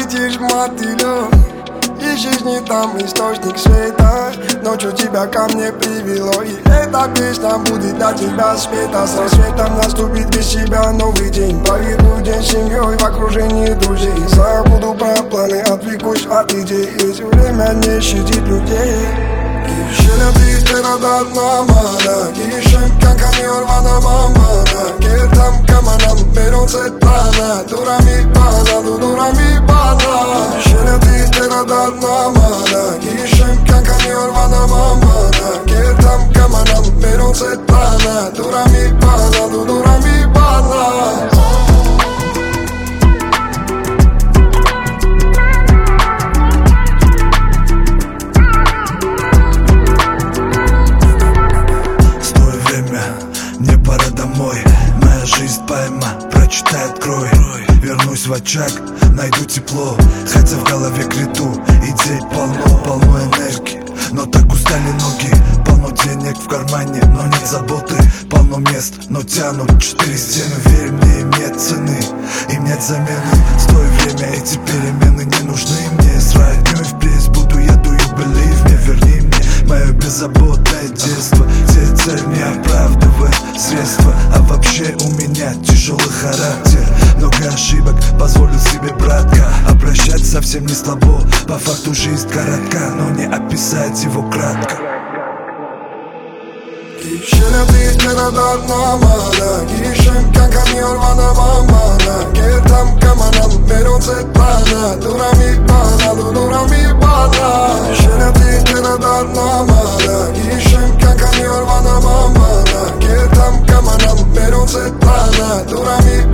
летишь мотылём, ищешь не там источник света. Ночью тебя ко мне привело, и эта песня будет для тебя спета. С рассветом наступит без тебя новый день. Проведу день с семьей в окружении друзей. Забуду про планы, отвлекусь от идей, ведь время не щадит людей. Kişiler istiradan namana Giyişim kanka miyor bana mamana Gertam kamanam beron setana Durami bana, durami bana Kişiler istiradan namana Giyişim kanka miyor bana mamana Gertam kamanam beron setana Durami bana, durami bana. Мне пора домой, моя жизнь поэма, прочитай, открой. Вернусь в очаг, найду тепло, хотя в голове криту. Идей полно, полно энергии, но так устали ноги. Полно денег в кармане, но нет заботы. Полно мест, но тянут 4 стены. Верь мне, им нет цены, им нет замены. Стой, время, эти перемены не нужны мне. С роднёй впредь буду я, do you believe me? Верни мне мое беззаботное детство, где цель не оправдывает средства. А вообще у меня тяжелый характер, много ошибок позволил себе, братка. Обращать совсем не слабо, по факту жизнь коротка, но не описать его кратко. Kişiler istiradan namana Giyişim kanka miyor bana mamana Gertam kamanam beron setana Durami bana, durami bana Kişiler istiradan namana Giyişim kanka miyor bana mamana Gertam kamanam beron setana Durami